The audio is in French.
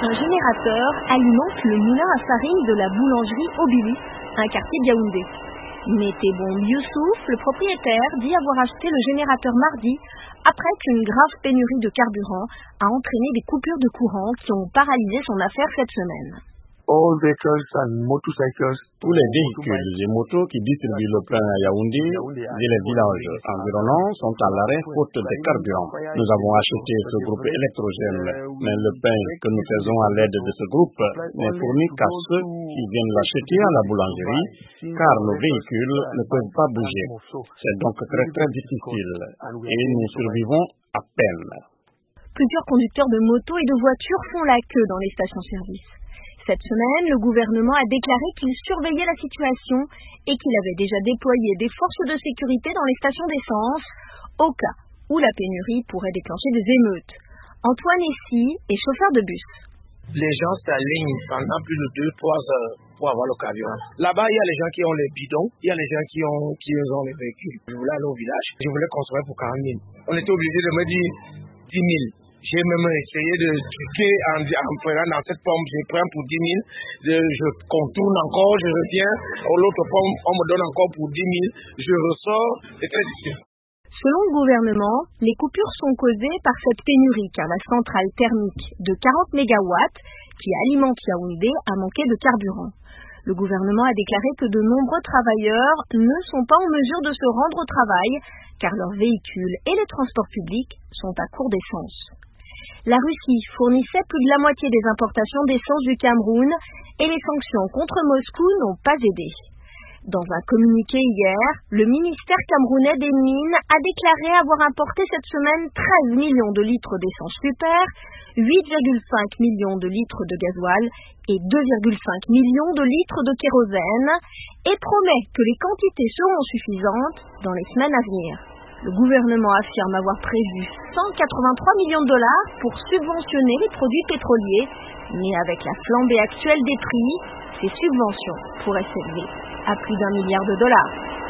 Un générateur alimente le moulin à farine de la boulangerie Obili, un quartier de Yaoundé. Netebon Youssouf, le propriétaire, dit avoir acheté le générateur mardi après qu'une grave pénurie de carburant a entraîné des coupures de courant qui ont paralysé son affaire cette semaine. All vehicles and motorcycles. Tous les véhicules et motos qui distribuent le plein à Yaoundé et les villages environnants sont à l'arrêt faute de carburant. Nous avons acheté ce groupe électrogène, mais le pain que nous faisons à l'aide de ce groupe n'est fourni qu'à ceux qui viennent l'acheter à la boulangerie, car nos véhicules ne peuvent pas bouger. C'est donc très très difficile et nous survivons à peine. Plusieurs conducteurs de motos et de voitures font la queue dans les stations-service. Cette semaine, le gouvernement a déclaré qu'il surveillait la situation et qu'il avait déjà déployé des forces de sécurité dans les stations d'essence au cas où la pénurie pourrait déclencher des émeutes. Antoine Essy est chauffeur de bus. Les gens s'alignent pendant plus de 2-3 heures pour avoir le carburant. Là-bas, il y a les gens qui ont les bidons, il y a les gens qui ont les véhicules. Je voulais aller au village, je voulais construire pour 40 000. On était obligé de me dire 10 000. J'ai même essayé de truquer en prenant dans cette pompe, je prends pour 10 000, je contourne encore, je reviens, l'autre pompe, on me donne encore pour 10 000, je ressors, c'est très difficile. Selon le gouvernement, les coupures sont causées par cette pénurie car la centrale thermique de 40 MW qui alimente Yaoundé a manqué de carburant. Le gouvernement a déclaré que de nombreux travailleurs ne sont pas en mesure de se rendre au travail car leurs véhicules et les transports publics sont à court d'essence. La Russie fournissait plus de la moitié des importations d'essence du Cameroun et les sanctions contre Moscou n'ont pas aidé. Dans un communiqué hier, le ministère camerounais des Mines a déclaré avoir importé cette semaine 13 millions de litres d'essence super, 8,5 millions de litres de gasoil et 2,5 millions de litres de kérosène et promet que les quantités seront suffisantes dans les semaines à venir. Le gouvernement affirme avoir prévu 183 millions de dollars pour subventionner les produits pétroliers, mais avec la flambée actuelle des prix, ces subventions pourraient s'élever à plus d'1 milliard de dollars.